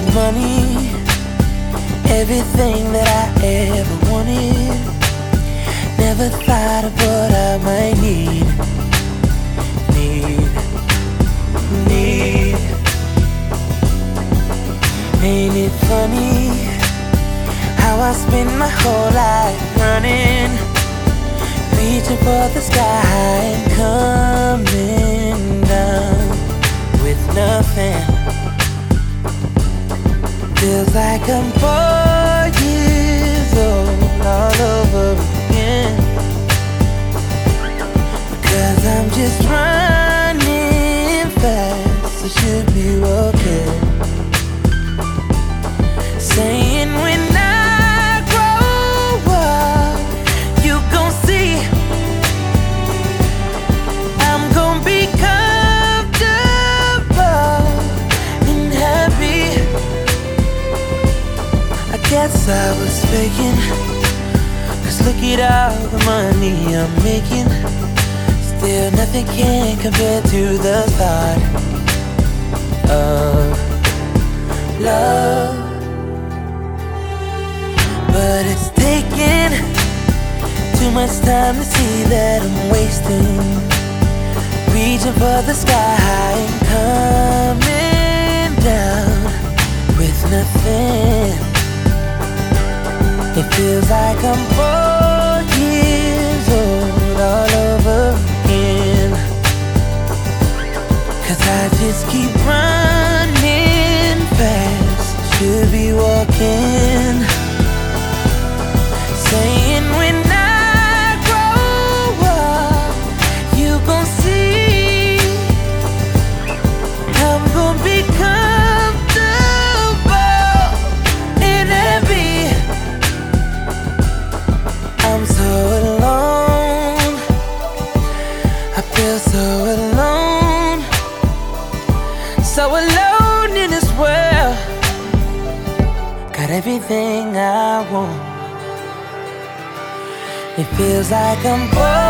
money, everything that I ever wanted. Never thought of what I might need. Ain't it funny how I spend my whole life running, reaching for the sky and coming down with nothing. Feels like I'm 4 years old all over again, because I'm just running fast. I should be walking, saying when I grow up, you gon' see I'm gon' be comfortable and happy. I guess I was faking, 'cause look at all the money I'm making. Still nothing can compare to the thought of love. But it's taking too much time to see that I'm wasting, reaching for the sky and coming down with nothing. It feels like I'm 4 years old all over again, 'cause I just keep running fast. Should be walking, saying when I grow up, you gon' see I'm gon' be comfortable and happy. I'm so alone, I feel so alone, so alone in this world. Got everything I want. It feels like I'm bored.